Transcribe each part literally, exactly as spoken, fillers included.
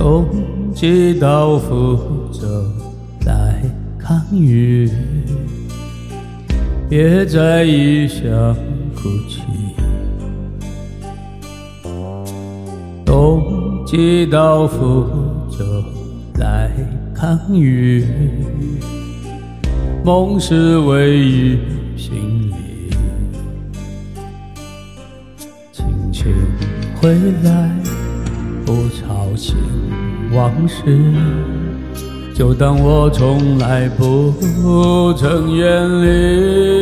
冬季到福州来看雨，别在异乡哭泣。冬季到福州来看雨，梦是位于心里。轻轻回来，不吵醒往事，就当我从来不曾远离。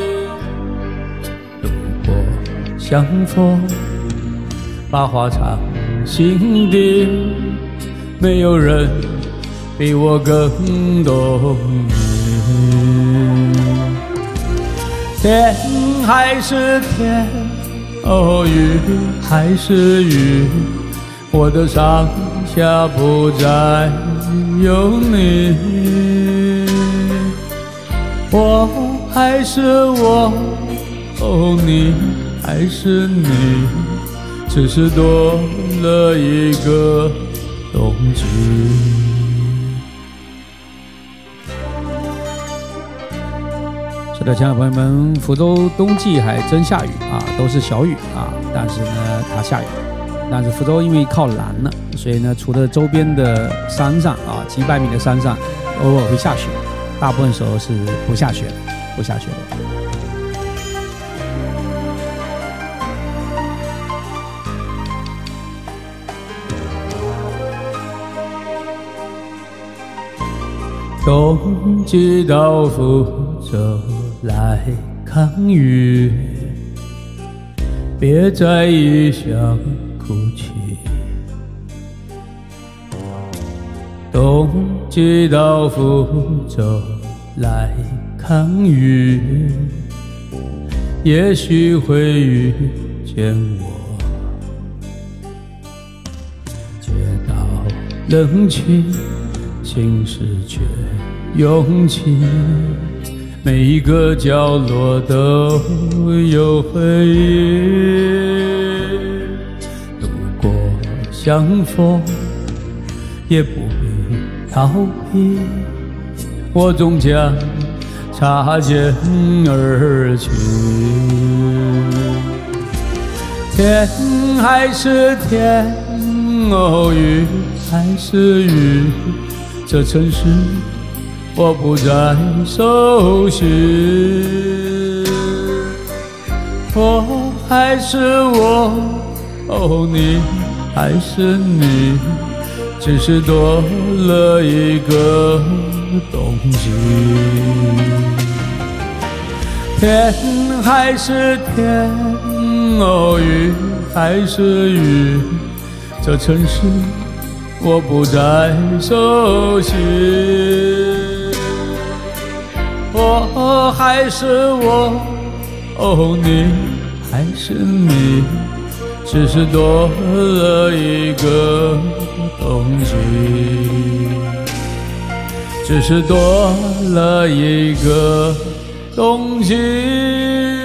如果相逢，把话藏心底，没有人比我更懂你。天还是天，哦，雨还是雨，我的上下不再有你。我还是我，哦，你还是你，只是多了一个冬季。是的，亲爱的朋友们，福州冬季还真下雨啊，都是小雨啊，但是呢，它下雨。但是福州因为靠南了，所以呢，除了周边的山上啊，几百米的山上偶尔会下雪，大部分时候是不下雪的，不下雪的。冬季到福州来看雨，别在异乡哭泣。冬季到福州来看雨，也许会遇见我。街道冷清，心事却勇气，每一个角落都有回忆。如果相逢，也不必逃避，我终将擦肩而去。天还是天，哦，雨还是雨，这城市我不再熟悉。我还是我，哦，你还是你，只是多了一个冬季。天还是天，哦，雨还是雨，这城市我不再熟悉。我还是我，哦，你还是你，只是多了一个冬季，只是多了一个冬季。